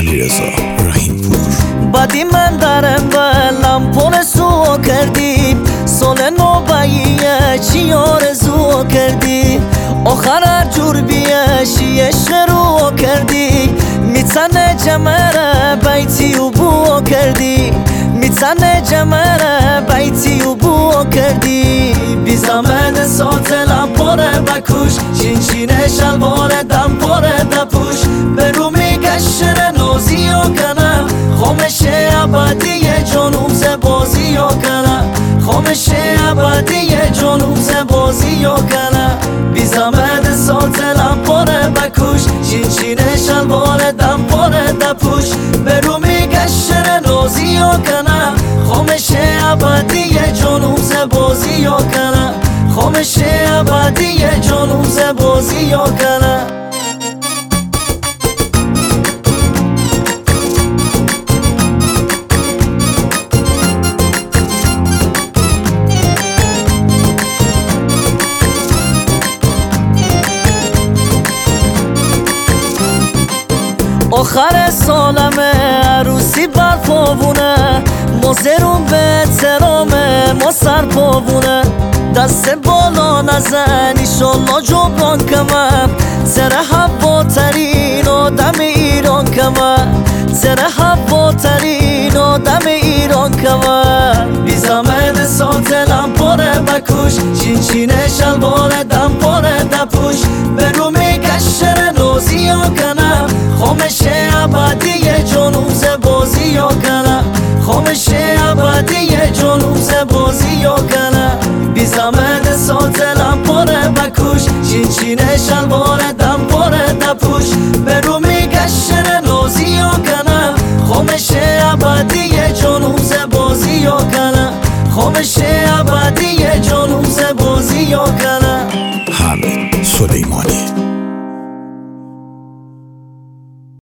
علیرضا رحیمپور. بدی من درم ولم پر سو کردی، سال نوباییه چی آرزو کردی، آخر جور بیشی عشق رو کردی، میتنه جمره بیتی و بو کردی، میتنه جمره بیتی و بو کردی. بی زمن ساتلم پاره بکوش، چینچینه شلوار دم پاره دپوش، برو میگشن نوزی و کنم، خامشه ابدی جنوب بازی و کنم، خامشه ابدی جنوب بازی و کنم. بی زمن ساتلم پاره بکوش، چینچینه شلوار دم پاره دپوش، برو میگشن نوزی و کنم، خامشه ابدی جنوب بازی و کنم، خامشه ابدی جنوب بازی و کنم. آخر سالمه عروسی برپاوونه، ما زرون به احترامه ما سرپاوونه، دست بالا نزن ایشالله جبران کمم، زره هواترین آدم ایران کمم، زره هواترین آدم ایران کمم. بی زمن ساتلم پاره بکوش، چینچینه شلوار دم پاره دپوش، برو میگشن نوزی و کنم، خامشه ابدی جنوب بازی و کنم، خامشه ابدی جنوب بازی و کنم. بی زمن ساتلم پاره بکوش، چینچینه شلوار دم پاره دپوش، برو میگشن نوزی و کنم، خامشه ابدی جنوب بازی و کنم، خامشه ابدی جنوب بازی و کنم. حامد سلیمانی.